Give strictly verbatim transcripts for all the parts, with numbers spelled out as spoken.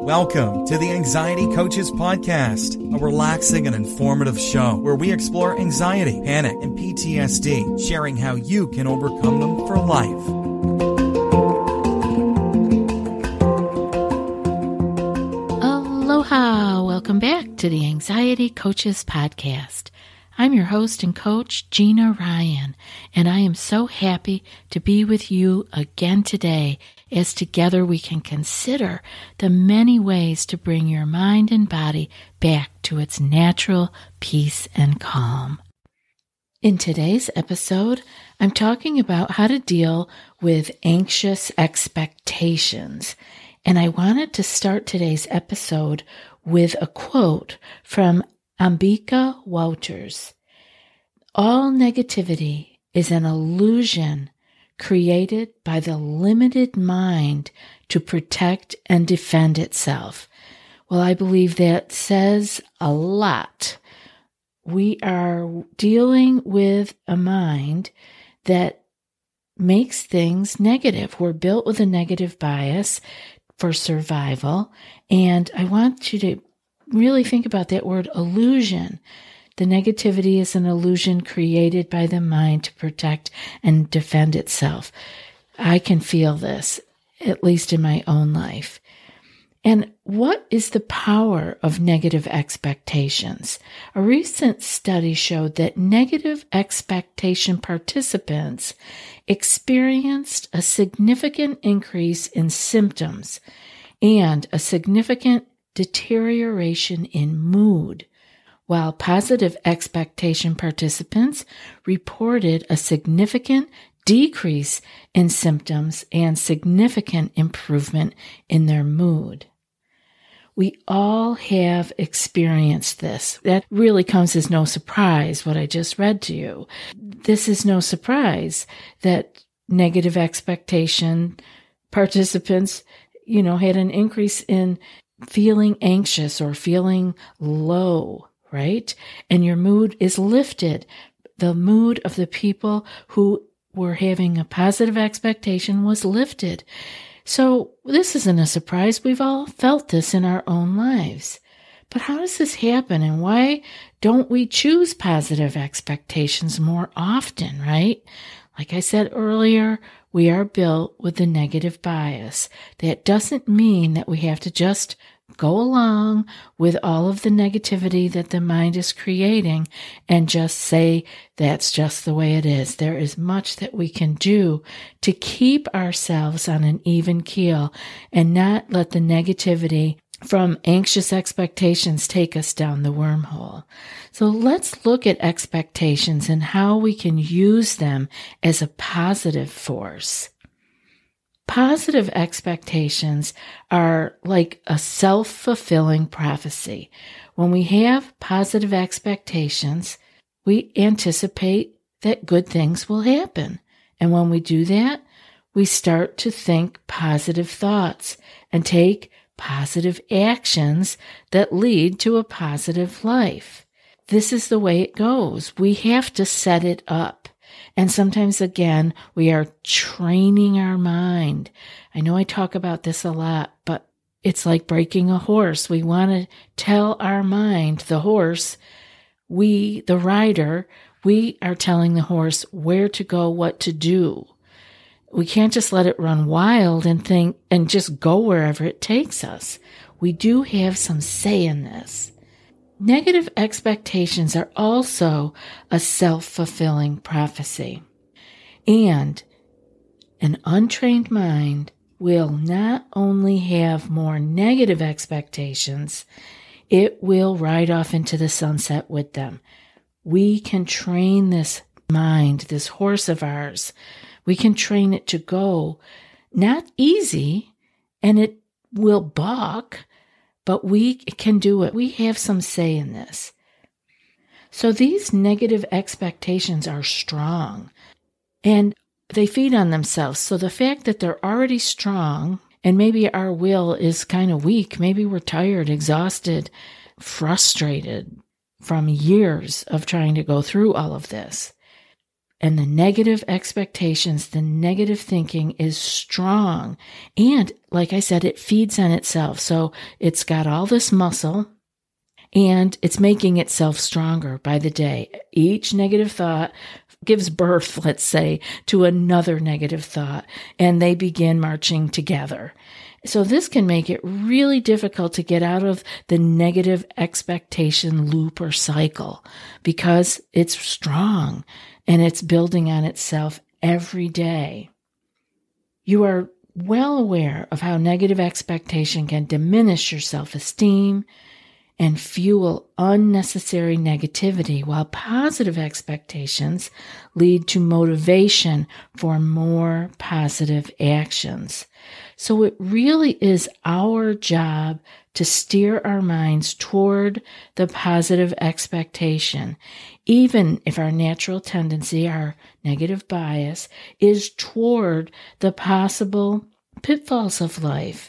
Welcome to the Anxiety Coaches Podcast, a relaxing and informative show where we explore anxiety, panic, and P T S D, sharing how you can overcome them for life. Aloha! Welcome back to the Anxiety Coaches Podcast. I'm your host and coach, Gina Ryan, and I am so happy to be with you again today as together we can consider the many ways to bring your mind and body back to its natural peace and calm. In today's episode, I'm talking about how to deal with anxious expectations, and I wanted to start today's episode with a quote from Ambika Wouters. All negativity is an illusion created by the limited mind to protect and defend itself. Well, I believe that says a lot. We are dealing with a mind that makes things negative. We're built with a negative bias for survival, and I want you to really think about that word illusion. The negativity is an illusion created by the mind to protect and defend itself. I can feel this, at least in my own life. And what is the power of negative expectations? A recent study showed that negative expectation participants experienced a significant increase in symptoms and a significant deterioration in mood, while positive expectation participants reported a significant decrease in symptoms and significant improvement in their mood. We all have experienced this. That really comes as no surprise, what I just read to you. This is no surprise that negative expectation participants, you know, had an increase in feeling anxious or feeling low, right? And your mood is lifted. The mood of the people who were having a positive expectation was lifted. So this isn't a surprise. We've all felt this in our own lives. But how does this happen, and why don't we choose positive expectations more often, right? Like I said earlier, we are built with a negative bias. That doesn't mean that we have to just go along with all of the negativity that the mind is creating and just say that's just the way it is. There is much that we can do to keep ourselves on an even keel and not let the negativity from anxious expectations take us down the wormhole. So let's look at expectations and how we can use them as a positive force. Positive expectations are like a self-fulfilling prophecy. When we have positive expectations, we anticipate that good things will happen. And when we do that, we start to think positive thoughts and take positive actions that lead to a positive life. This is the way it goes. We have to set it up. And sometimes, again, we are training our mind. I know I talk about this a lot, but it's like breaking a horse. We want to tell our mind, the horse, we, the rider, we are telling the horse where to go, what to do. We can't just let it run wild and think and just go wherever it takes us. We do have some say in this. Negative expectations are also a self-fulfilling prophecy. And an untrained mind will not only have more negative expectations, it will ride off into the sunset with them. We can train this mind, this horse of ours. We can train it to go not easy, and it will balk, but we can do it. We have some say in this. So these negative expectations are strong, and they feed on themselves. So the fact that they're already strong, and maybe our will is kind of weak, maybe we're tired, exhausted, frustrated from years of trying to go through all of this. And the negative expectations, the negative thinking is strong. And like I said, it feeds on itself. So it's got all this muscle and it's making itself stronger by the day. Each negative thought gives birth, let's say, to another negative thought, and they begin marching together. So this can make it really difficult to get out of the negative expectation loop or cycle because it's strong and it's building on itself every day. You are well aware of how negative expectation can diminish your self-esteem and fuel unnecessary negativity, while positive expectations lead to motivation for more positive actions. So it really is our job to steer our minds toward the positive expectation, even if our natural tendency, our negative bias, is toward the possible pitfalls of life.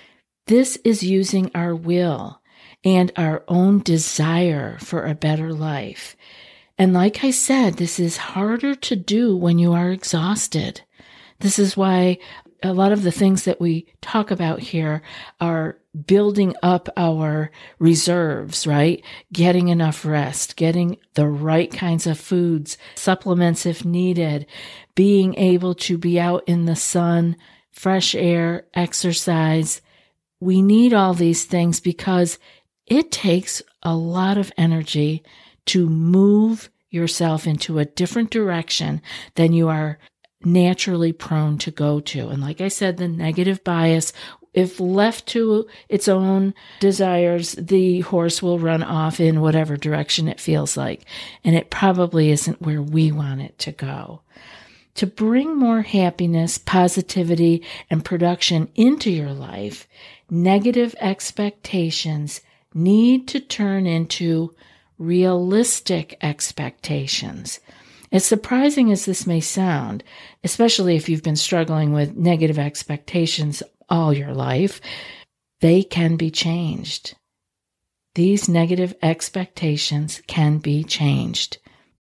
This is using our will and our own desire for a better life. And like I said, this is harder to do when you are exhausted. This is why a lot of the things that we talk about here are building up our reserves, right? Getting enough rest, getting the right kinds of foods, supplements if needed, being able to be out in the sun, fresh air, exercise. We need all these things because it takes a lot of energy to move yourself into a different direction than you are naturally prone to go to. And like I said, the negative bias, if left to its own desires, the horse will run off in whatever direction it feels like. And it probably isn't where we want it to go. To bring more happiness, positivity, and production into your life, negative expectations need to turn into realistic expectations. As surprising as this may sound, especially if you've been struggling with negative expectations all your life, they can be changed. These negative expectations can be changed.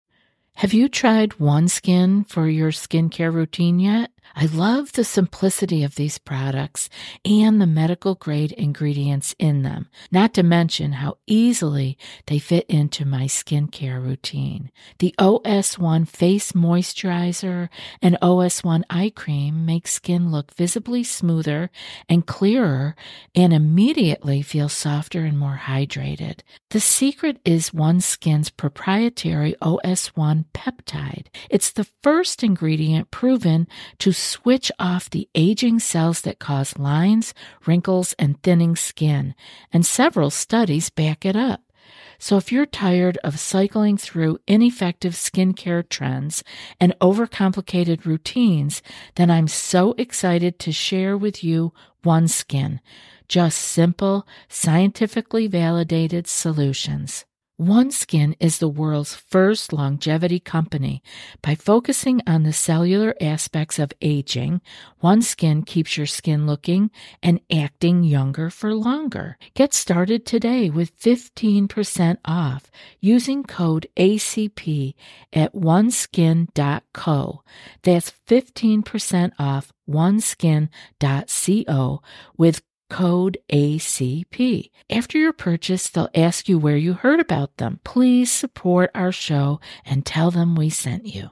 Have you tried OneSkin for your skincare routine yet? I love the simplicity of these products and the medical grade ingredients in them, not to mention how easily they fit into my skincare routine. The O S one Face Moisturizer and O S one Eye Cream make skin look visibly smoother and clearer and immediately feel softer and more hydrated. The secret is OneSkin's proprietary O S one peptide. It's the first ingredient proven to switch off the aging cells that cause lines, wrinkles, and thinning skin, and several studies back it up. So if you're tired of cycling through ineffective skincare trends and overcomplicated routines, then I'm so excited to share with you OneSkin, just simple, scientifically validated solutions. OneSkin is the world's first longevity company. By focusing on the cellular aspects of aging, OneSkin keeps your skin looking and acting younger for longer. Get started today with fifteen percent off using code A C P at one skin dot co. That's fifteen percent off one skin dot co with code A C P. After your purchase, they'll ask you where you heard about them. Please support our show and tell them we sent you.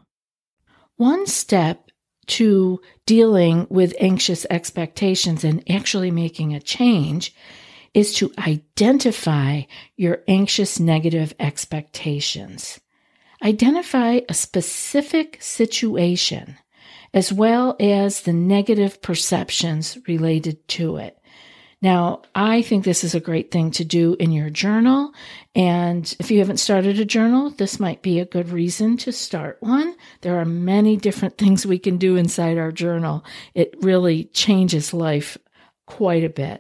One step to dealing with anxious expectations and actually making a change is to identify your anxious negative expectations. Identify a specific situation as well as the negative perceptions related to it. Now, I think this is a great thing to do in your journal, and if you haven't started a journal, this might be a good reason to start one. There are many different things we can do inside our journal. It really changes life quite a bit.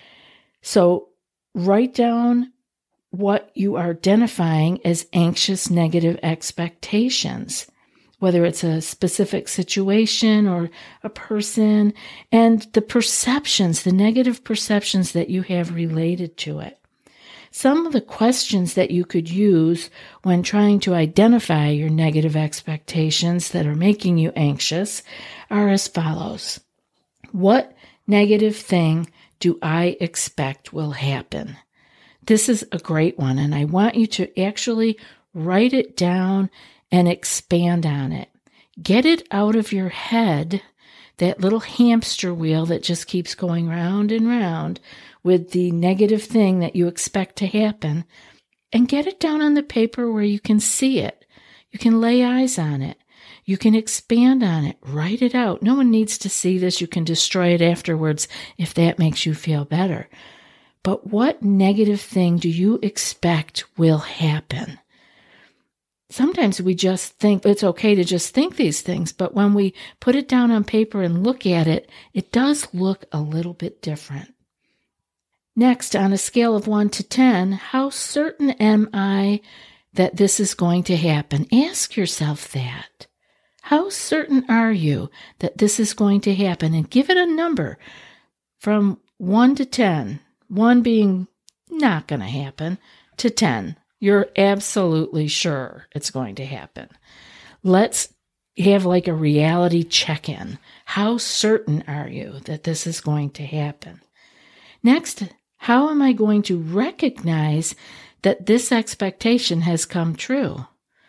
So write down what you are identifying as anxious negative expectations, whether it's a specific situation or a person, and the perceptions, the negative perceptions that you have related to it. Some of the questions that you could use when trying to identify your negative expectations that are making you anxious are as follows. What negative thing do I expect will happen? This is a great one, and I want you to actually write it down and expand on it. Get it out of your head, that little hamster wheel that just keeps going round and round with the negative thing that you expect to happen, and get it down on the paper where you can see it. You can lay eyes on it. You can expand on it. Write it out. No one needs to see this. You can destroy it afterwards if that makes you feel better. But what negative thing do you expect will happen? Sometimes we just think it's okay to just think these things, but when we put it down on paper and look at it, it does look a little bit different. Next, on a scale of one to ten, how certain am I that this is going to happen? Ask yourself that. How certain are you that this is going to happen? And give it a number from one to ten. one being not going to happen, to ten. You're absolutely sure it's going to happen. Let's have like a reality check-in. How certain are you that this is going to happen? Next, how am I going to recognize that this expectation has come true?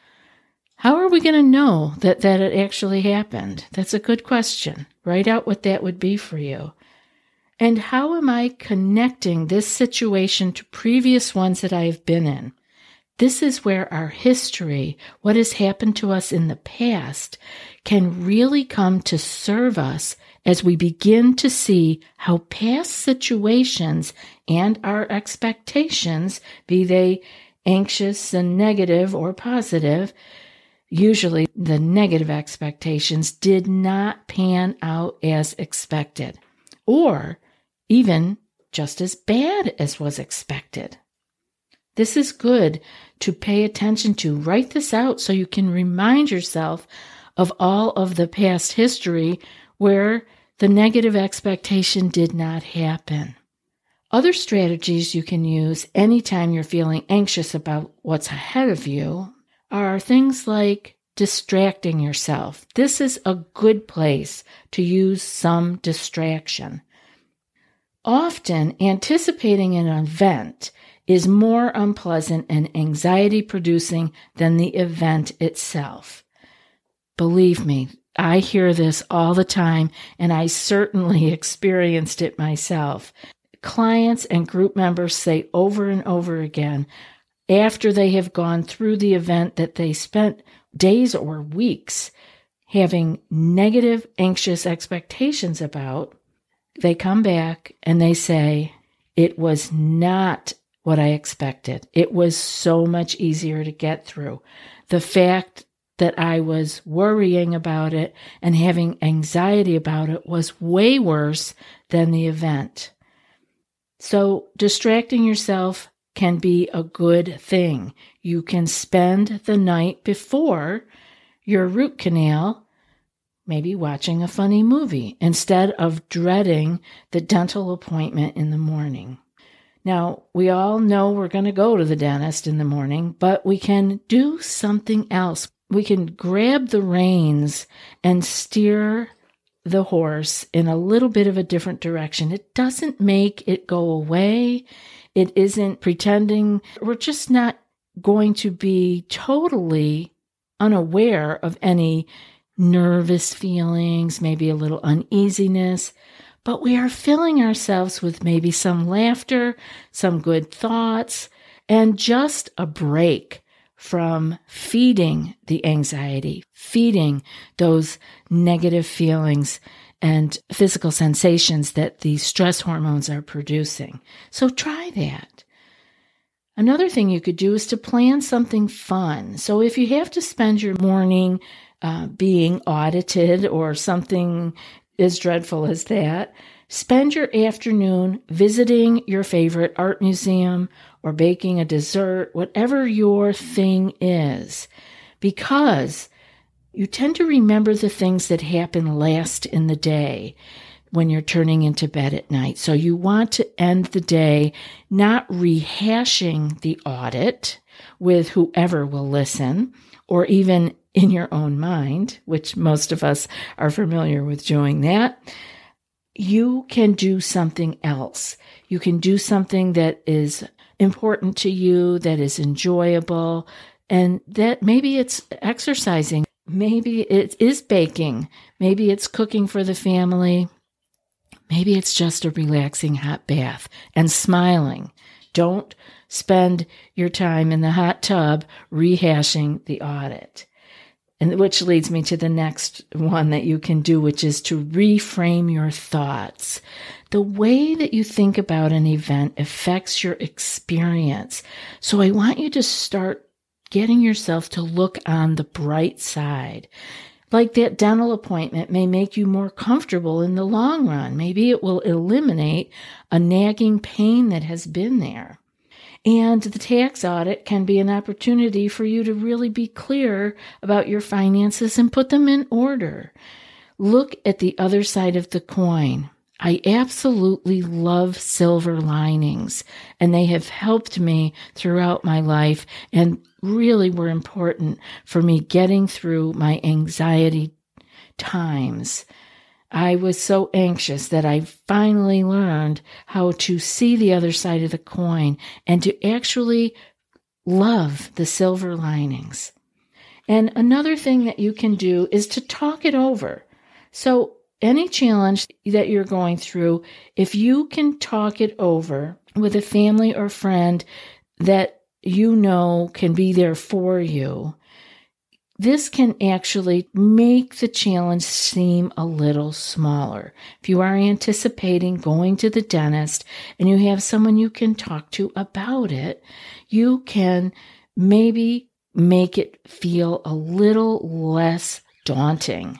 How are we going to know that, that it actually happened? That's a good question. Write out what that would be for you. And how am I connecting this situation to previous ones that I've been in? This is where our history, what has happened to us in the past, can really come to serve us as we begin to see how past situations and our expectations, be they anxious and negative or positive, usually the negative expectations did not pan out as expected, or even just as bad as was expected. This is good to pay attention to. Write this out so you can remind yourself of all of the past history where the negative expectation did not happen. Other strategies you can use anytime you're feeling anxious about what's ahead of you are things like distracting yourself. This is a good place to use some distraction. Often, anticipating an event is more unpleasant and anxiety-producing than the event itself. Believe me, I hear this all the time, and I certainly experienced it myself. Clients and group members say over and over again, after they have gone through the event that they spent days or weeks having negative, anxious expectations about, they come back and they say, it was not what I expected. It was so much easier to get through. The fact that I was worrying about it and having anxiety about it was way worse than the event. So distracting yourself can be a good thing. You can spend the night before your root canal maybe watching a funny movie instead of dreading the dental appointment in the morning. Now, we all know we're going to go to the dentist in the morning, but we can do something else. We can grab the reins and steer the horse in a little bit of a different direction. It doesn't make it go away. It isn't pretending. We're just not going to be totally unaware of any nervous feelings, maybe a little uneasiness, but we are filling ourselves with maybe some laughter, some good thoughts, and just a break from feeding the anxiety, feeding those negative feelings and physical sensations that the stress hormones are producing. So try that. Another thing you could do is to plan something fun. So if you have to spend your morning uh, being audited or something as dreadful as that, spend your afternoon visiting your favorite art museum or baking a dessert, whatever your thing is, because you tend to remember the things that happen last in the day. when you're turning into bed at night. So you want to end the day not rehashing the audit with whoever will listen, or even in your own mind, which most of us are familiar with doing that. You can do something else. You can do something that is important to you, that is enjoyable, and that maybe it's exercising. Maybe it is baking. Maybe it's cooking for the family. Maybe it's just a relaxing hot bath and smiling. Don't spend your time in the hot tub rehashing the audit. And which leads me to the next one that you can do, which is to reframe your thoughts. The way that you think about an event affects your experience. So I want you to start getting yourself to look on the bright side. Like that dental appointment may make you more comfortable in the long run. Maybe it will eliminate a nagging pain that has been there. And the tax audit can be an opportunity for you to really be clear about your finances and put them in order. Look at the other side of the coin. I absolutely love silver linings, and they have helped me throughout my life and really were important for me getting through my anxiety times. I was so anxious that I finally learned how to see the other side of the coin and to actually love the silver linings. And another thing that you can do is to talk it over. So any challenge that you're going through, if you can talk it over with a family or friend that you know can be there for you, this can actually make the challenge seem a little smaller. If you are anticipating going to the dentist and you have someone you can talk to about it, you can maybe make it feel a little less daunting.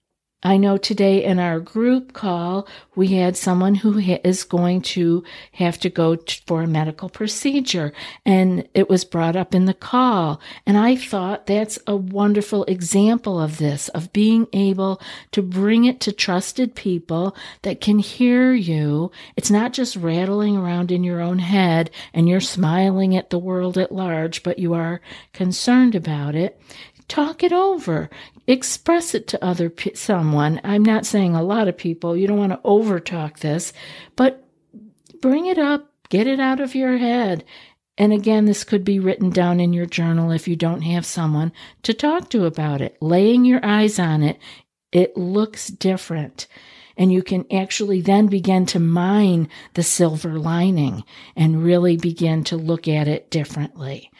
I know today in our group call, we had someone who ha- is going to have to go t- for a medical procedure, and it was brought up in the call. And I thought that's a wonderful example of this, of being able to bring it to trusted people that can hear you. It's not just rattling around in your own head and you're smiling at the world at large, but you are concerned about it. Talk it over. Express it to other pe- someone. I'm not saying a lot of people. You don't want to over-talk this, but bring it up. Get it out of your head. And again, this could be written down in your journal if you don't have someone to talk to about it. Laying your eyes on it, it looks different. And you can actually then begin to mine the silver lining and really begin to look at it differently.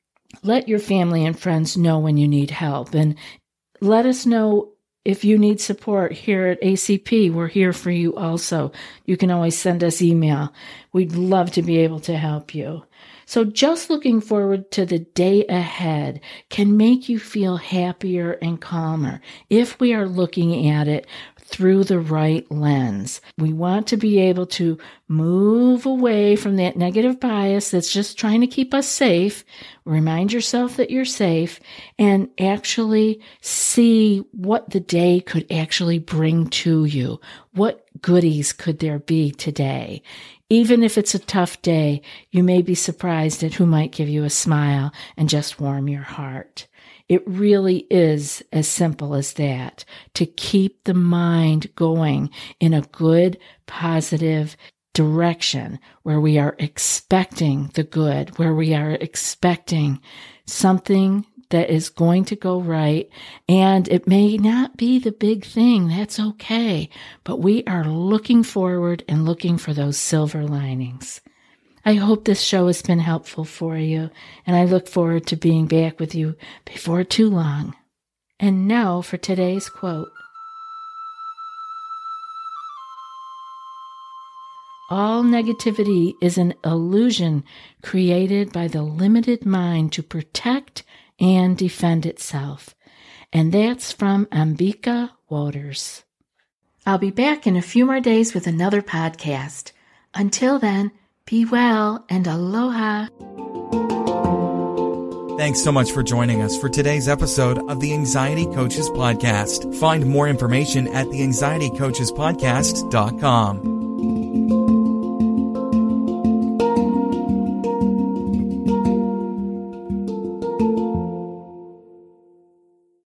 Let your family and friends know when you need help, and let us know if you need support here at A C P. We're here for you also. You can always send us email. We'd love to be able to help you. So just looking forward to the day ahead can make you feel happier and calmer if we are looking at it through the right lens. We want to be able to move away from that negative bias that's just trying to keep us safe. Remind yourself that you're safe and actually see what the day could actually bring to you. What goodies could there be today? Even if it's a tough day, you may be surprised at who might give you a smile and just warm your heart. It really is as simple as that, to keep the mind going in a good, positive direction where we are expecting the good, where we are expecting something that is going to go right. And it may not be the big thing. That's okay. But we are looking forward and looking for those silver linings. I hope this show has been helpful for you, and I look forward to being back with you before too long. And now for today's quote. All negativity is an illusion created by the limited mind to protect and defend itself. And that's from Ambika Waters. I'll be back in a few more days with another podcast. Until then, be well and aloha. Thanks so much for joining us for today's episode of the Anxiety Coaches Podcast. Find more information at the anxiety coaches podcast dot com.